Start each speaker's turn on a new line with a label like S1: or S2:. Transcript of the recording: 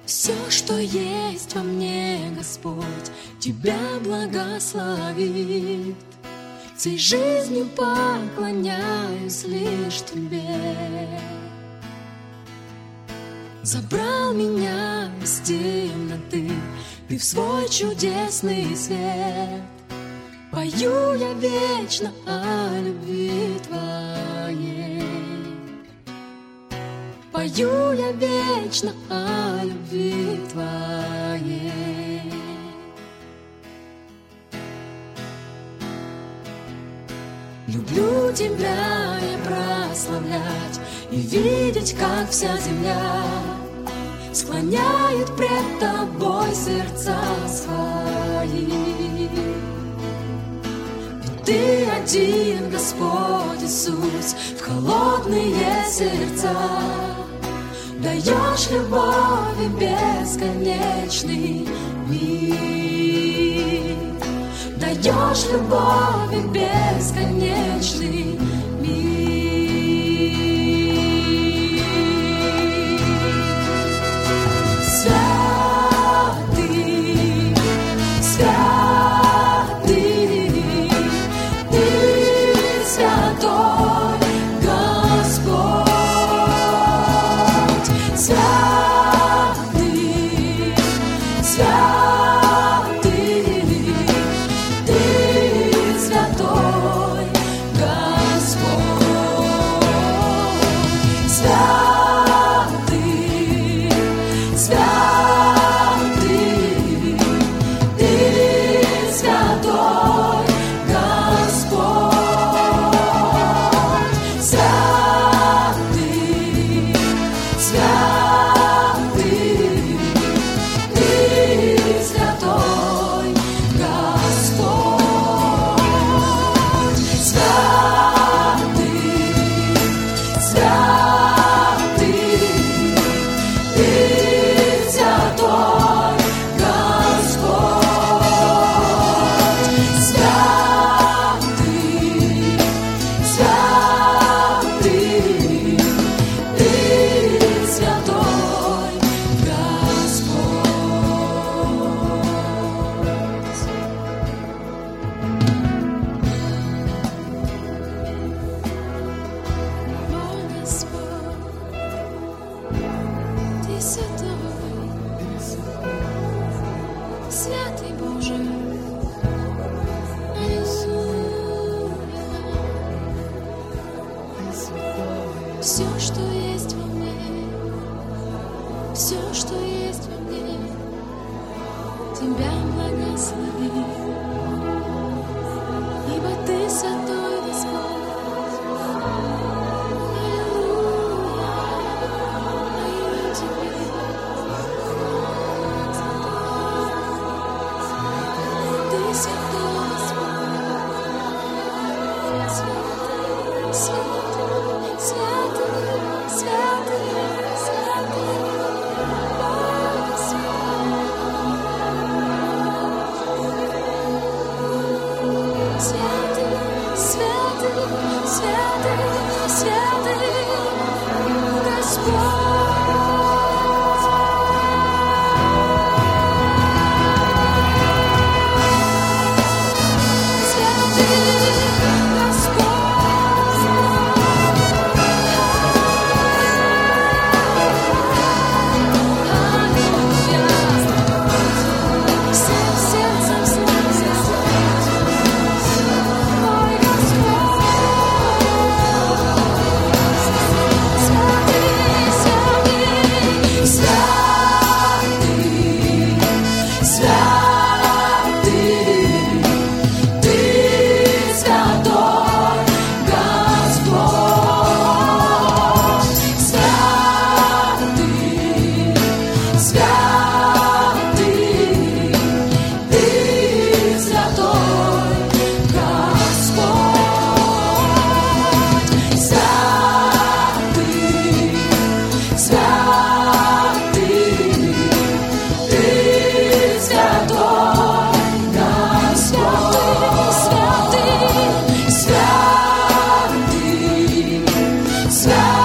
S1: Все, что есть во мне, Господь, Тебя благословит. Всей жизнью поклоняюсь лишь Тебе. Забрал меня из темноты Ты в свой чудесный свет. Пою я вечно о любви Твоей. Пою я вечно о любви Твоей. Люблю Тебя я прославлять и видеть, как вся земля склоняет пред Тобой сердца свои. Ведь Ты один, Господь Иисус, в холодные сердца даешь любовь бесконечный мир. Даешь любовь бесконечный мир. Святый, святый, Ты святой Господь. Святый, святый, Ты святой Господь. Святый, святый, Ты святой Господь. Святый, святый, Ты святой Господь. Святый, святый, Ты святой Господь. Святый, святый, Ты святой Мой Господь, Ты святой, святый Боже. Аллилуйя. Все, что есть во мне, все, что есть во мне, Тебя благослови, ибо Ты святой Господь. Аллилуйя. Поем Тебе. Ты святой Господь. Святый, святый, святый, святый, святый, Бог Господь. Святый, святый, святый, святый Господь. Святый,